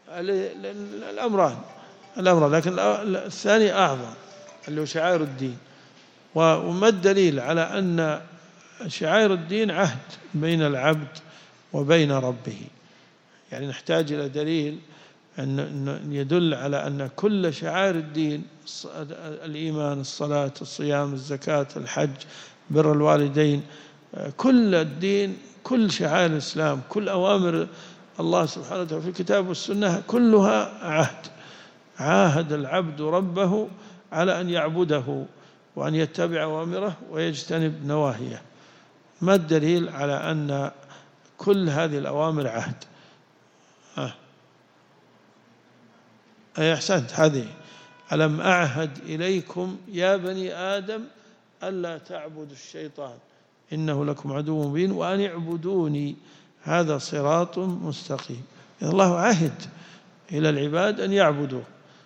الأمران الأمر، لكن الثاني أعظم اللي هو شعائر الدين. وما الدليل على أن شعائر الدين عهد بين العبد وبين ربه؟ يعني نحتاج إلى دليل أن يدل على أن كل شعائر الدين، الإيمان، الصلاة، الصيام، الزكاة، الحج، بر الوالدين، كل الدين، كل شعائر الإسلام، كل أوامر الله سبحانه وتعالى في الكتاب والسنة كلها عهد. عاهد العبد ربه على أن يعبده وأن يتبع أوامره ويجتنب نواهيه. ما الدليل على أن كل هذه الأوامر عهد؟ آه. أي أحسنت، هذه ألم أعهد إليكم يا بني آدم ألا تعبدوا الشيطان إنه لكم عدو مبين وأن اعبدوني هذا صراط مستقيم. الله عهد إلى العباد أن يعبدوه.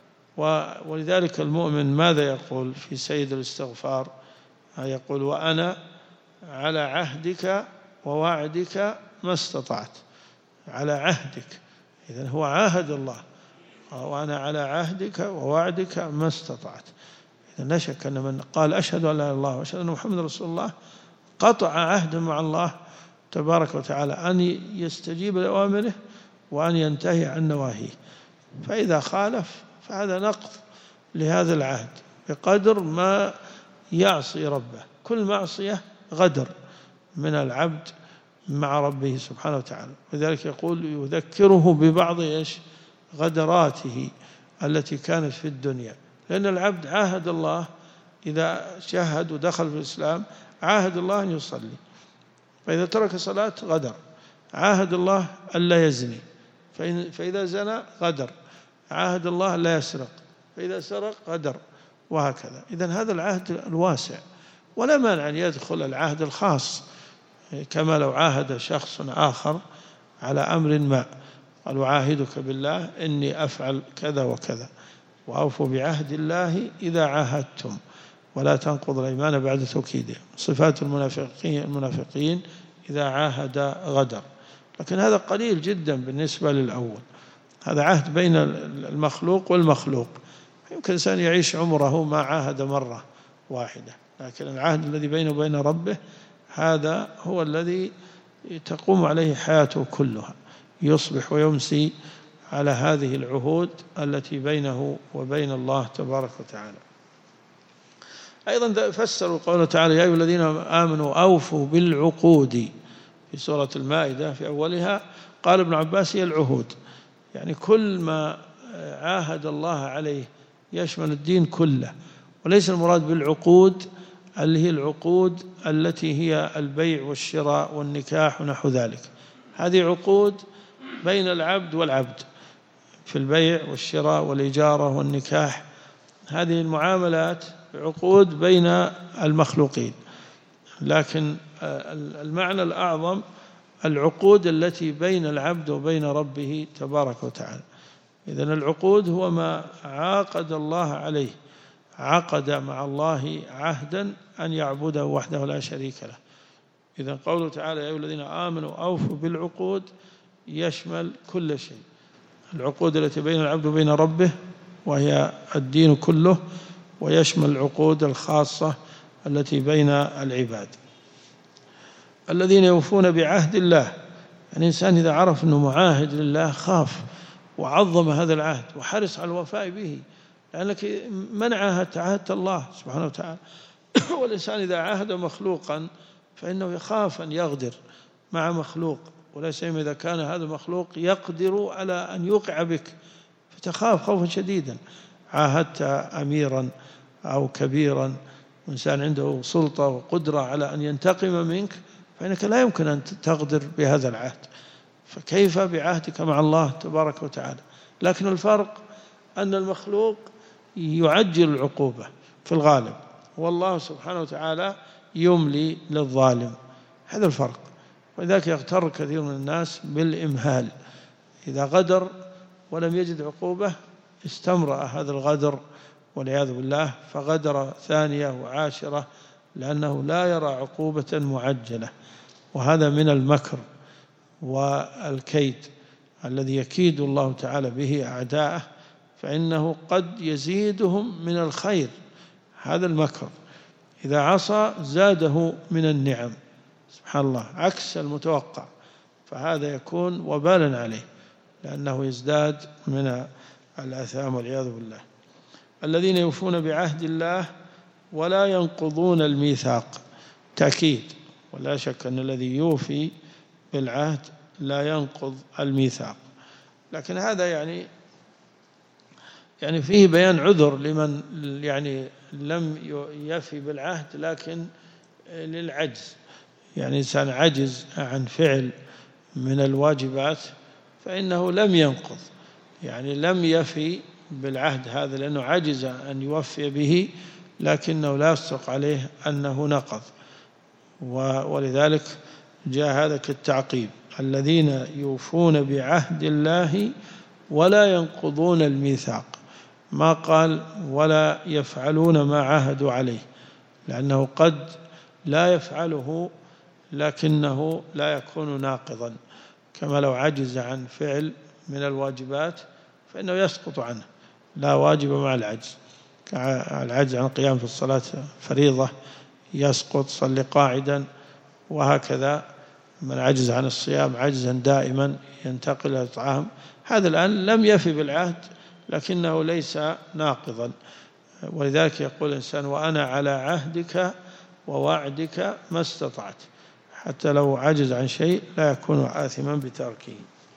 ولذلك المؤمن ماذا يقول في سيد الاستغفار؟ يقول وأنا على عهدك ووعدك ما استطعت. على عهدك، إذن هو عاهد الله، وأنا على عهدك ووعدك ما استطعت. إذن لا شك أن من قال أشهد أن لا إله إلا الله وأشهد أن محمد رسول الله قطع عهدا مع الله تبارك وتعالى أن يستجيب لأوامره وأن ينتهي عن نواهيه. فإذا خالف فهذا نقض لهذا العهد بقدر ما يعصي ربه. كل معصية غدر من العبد مع ربه سبحانه وتعالى. لذلك يقول يذكره ببعض إيش غدراته التي كانت في الدنيا، لأن العبد عاهد الله إذا شهد ودخل في الإسلام، عاهد الله أن يصلي، فإذا ترك صلاة غدر. عاهد الله ألا يزني، فإذا زنى غدر. عاهد الله ألا يسرق، فإذا سرق غدر، وهكذا. إذن هذا العهد الواسع، ولا مانع أن يدخل العهد الخاص، كما لو عاهد شخص آخر على أمر ما، قال أعاهدك بالله إني أفعل كذا وكذا، وأوفوا بعهد الله إذا عاهدتم ولا تنقضوا الأيمان بعد توكيده. صفات المنافقين المنافقين إذا عاهد غدر. لكن هذا قليل جدا بالنسبة للأول. هذا عهد بين المخلوق والمخلوق. يمكن إنسان يعيش عمره ما عاهد مرة واحدة، لكن العهد الذي بينه وبين ربه هذا هو الذي تقوم عليه حياته كلها، يصبح ويمسي على هذه العهود التي بينه وبين الله تبارك وتعالى. أيضا فسروا قوله تعالى يا أيها الذين آمنوا أوفوا بالعقود في سورة المائدة في أولها. قال ابن عباس هي العهود، يعني كل ما عاهد الله عليه يشمل الدين كله، وليس المراد بالعقود اللي هي العقود التي هي البيع والشراء والنكاح ونحو ذلك. هذه عقود بين العبد والعبد في البيع والشراء والإجارة والنكاح. هذه المعاملات عقود بين المخلوقين، لكن المعنى الأعظم العقود التي بين العبد وبين ربه تبارك وتعالى. إذن العقود هو ما عاقد الله عليه، عقد مع الله عهدا أن يعبده وحده لا شريك له. إذن قوله تعالى يا أيها الذين آمنوا أوفوا بالعقود يشمل كل شيء، العقود التي بين العبد وبين ربه وهي الدين كله، ويشمل العقود الخاصة التي بين العباد. الذين يوفون بعهد الله، الإنسان إذا عرف أنه معاهد لله خاف وعظم هذا العهد وحرص على الوفاء به، لأنك من عاهدت عاهدت الله سبحانه وتعالى. والإنسان إذا عاهد مخلوقا فإنه يخاف أن يغدر مع مخلوق، ولا سيما إذا كان هذا المخلوق يقدر على أن يوقع بك، فتخاف خوفا شديدا. عاهدت أميرا أو كبيرا، إنسان عنده سلطة وقدرة على أن ينتقم منك، فإنك لا يمكن أن تغدر بهذا العهد، فكيف بعهدك مع الله تبارك وتعالى؟ لكن الفرق أن المخلوق يعجل العقوبة في الغالب، والله سبحانه وتعالى يملي للظالم، هذا الفرق. ولذلك يغتر كثير من الناس بالإمهال، إذا غدر ولم يجد عقوبة استمرأ هذا الغدر والعياذ بالله، فغدر ثانية وعاشرة لأنه لا يرى عقوبة معجلة. وهذا من المكر والكيد الذي يكيد الله تعالى به أعداءه، فإنه قد يزيدهم من الخير هذا المكر، إذا عصى زاده من النعم سبحان الله عكس المتوقع، فهذا يكون وبالا عليه لأنه يزداد من الآثام والعياذ بالله. الذين يوفون بعهد الله ولا ينقضون الميثاق، تأكيد، ولا شك أن الذي يوفي بالعهد لا ينقض الميثاق، لكن هذا يعني يعني فيه بيان عذر لمن يعني لم يفي بالعهد لكن للعجز، يعني إنسان عجز عن فعل من الواجبات فإنه لم ينقض، يعني لم يفي بالعهد هذا لأنه عجز أن يوفي به، لكنه لا يصدق عليه أنه نقض، ولذلك جاء هذا كالتعقيب. الذين يوفون بعهد الله ولا ينقضون الميثاق، ما قال ولا يفعلون ما عاهدوا عليه، لأنه قد لا يفعله لكنه لا يكون ناقضا، كما لو عجز عن فعل من الواجبات فإنه يسقط عنه، لا واجب مع العجز، العجز عن القيام في الصلاة فريضة يسقط، صل قاعدا، وهكذا من عجز عن الصيام عجزا دائما ينتقل إلى الطعام، هذا الآن لم يفي بالعهد لكنه ليس ناقضا. ولذلك يقول الإنسان وأنا على عهدك ووعدك ما استطعت، حتى لو عجز عن شيء لا يكون آثما بتركه.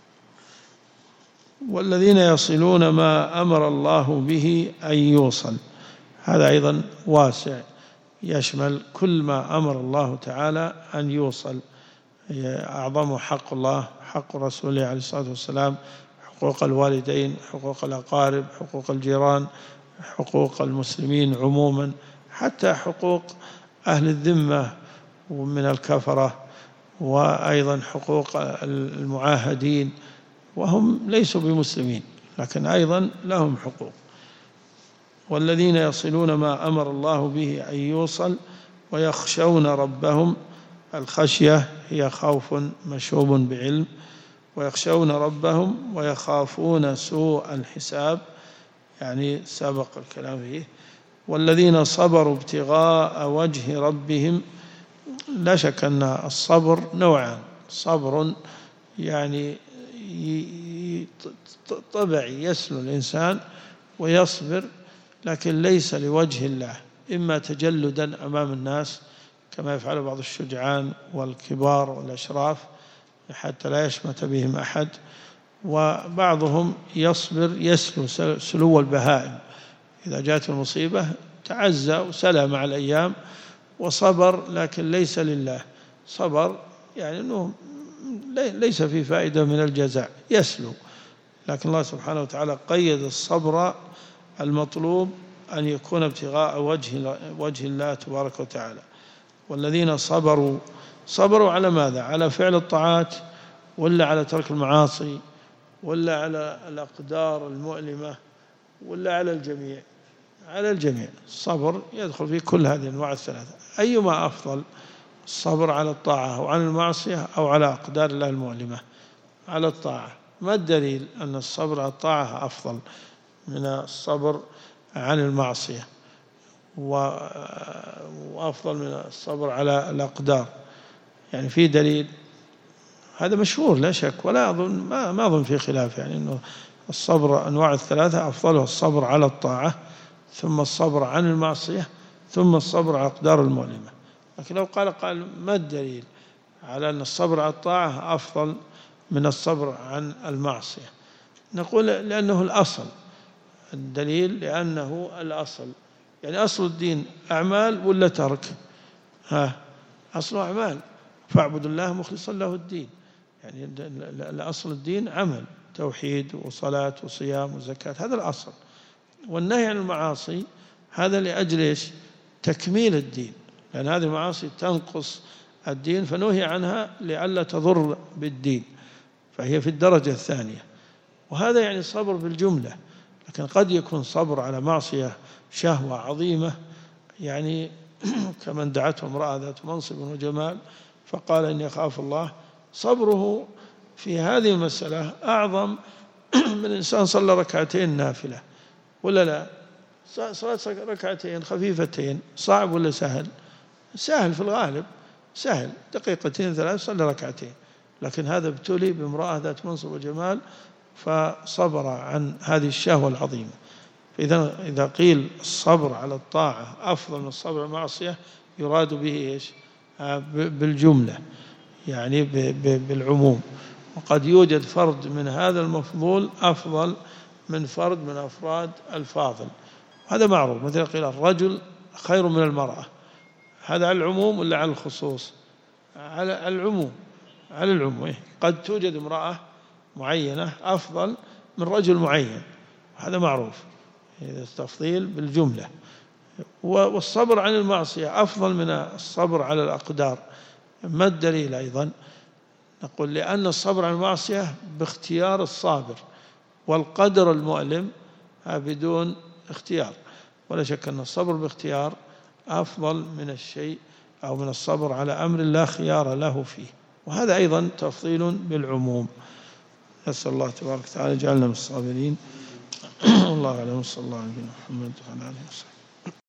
والذين يصلون ما أمر الله به أن يوصل، هذا أيضا واسع، يشمل كل ما أمر الله تعالى أن يوصل، أعظم حق الله حق رسوله عليه الصلاة والسلام، حقوق الوالدين، حقوق الأقارب، حقوق الجيران، حقوق المسلمين عموما، حتى حقوق أهل الذمة ومن الكفرة، وأيضا حقوق المعاهدين وهم ليسوا بمسلمين لكن أيضا لهم حقوق. والذين يصلون ما أمر الله به أن يوصل ويخشون ربهم، الخشية هي خوف مشوب بعلم، ويخشون ربهم ويخافون سوء الحساب، يعني سبق الكلام فيه. والذين صبروا ابتغاء وجه ربهم، لا شك أن الصبر نوعان، صبر يعني طبعي يسلو الإنسان ويصبر لكن ليس لوجه الله، إما تجلدا أمام الناس كما يفعل بعض الشجعان والكبار والأشراف حتى لا يشمت بهم أحد، وبعضهم يصبر يسلو سلو البهائم، إذا جاءت المصيبة تعزى وسلى مع الأيام وصبر لكن ليس لله، صبر يعني أنه ليس في فائدة من الجزاء، يسلو، لكن الله سبحانه وتعالى قيد الصبر المطلوب أن يكون ابتغاء وجه وجه الله تبارك وتعالى. والذين صبروا صبروا على ماذا؟ على فعل الطاعات ولا على ترك المعاصي ولا على الأقدار المؤلمة ولا على الجميع؟ على الجميع. الصبر يدخل في كل هذه الأنواع الثلاثة. أيما أفضل، الصبر على الطاعة وعن المعصية أو على أقدار الله المؤلمة؟ على الطاعة. ما الدليل أن الصبر على الطاعة أفضل من الصبر عن المعصية وأفضل من الصبر على الأقدار؟ يعني في دليل؟ هذا مشهور لا شك، ولا أظن ما ما أظن في خلاف، يعني أنه الصبر أنواع الثلاثة أفضلها الصبر على الطاعة، ثم الصبر عن المعصية، ثم الصبر على الأقدار المؤلمة. لكن لو قال قال ما الدليل على أن الصبر على الطاعة أفضل من الصبر عن المعصية؟ نقول لأنه الأصل. الدليل لأنه الأصل. يعني أصل الدين أعمال ولا ترك؟ ها، أصل أعمال، فاعبد الله مخلصا له الدين. يعني الأصل الدين عمل، توحيد وصلاة وصيام وزكاة، هذا الأصل. والنهي عن المعاصي هذا لأجل إيش؟ تكميل الدين، لأن هذه المعاصي تنقص الدين، فنهي عنها لئلا تضر بالدين، فهي في الدرجة الثانية. وهذا يعني صبر بالجملة. لكن قد يكون صبر على معصية شهوة عظيمة، يعني كمن دعته امرأة ذات منصب وجمال فقال إني أخاف الله، صبره في هذه المسألة أعظم من إنسان صلى ركعتين نافلة، ولا لا؟ صلاة ركعتين خفيفتين صعب ولا سهل؟ سهل في الغالب، سهل، دقيقتين ثلاث صلى ركعتين. لكن هذا ابتلي بامرأة ذات منصب وجمال فصبر عن هذه الشهوة العظيمة. فإذا إذا قيل الصبر على الطاعة أفضل من الصبر على المعصية يراد به إيش؟ بالجملة، يعني بالعموم. وقد يوجد فرد من هذا المفضول أفضل من فرد من أفراد الفاضل، هذا معروف. مثلا قيل الرجل خير من المرأة، هذا على العموم ولا على الخصوص؟ على العموم، على العموم. قد توجد امرأة معينة أفضل من رجل معين، هذا معروف، التفضيل بالجملة. والصبر عن المعصية أفضل من الصبر على الأقدار. ما الدليل أيضا؟ نقول لأن الصبر عن المعصية باختيار الصابر، والقدر المؤلم بدون اختيار. ولا شك أن الصبر باختيار أفضل من الشيء أو من الصبر على أمر لا خيار له فيه، وهذا أيضا تفضيل بالعموم. نسأل الله تبارك وتعالى يجعلنا من الصابرين. الله أعلم، صلى الله عليه وسلم.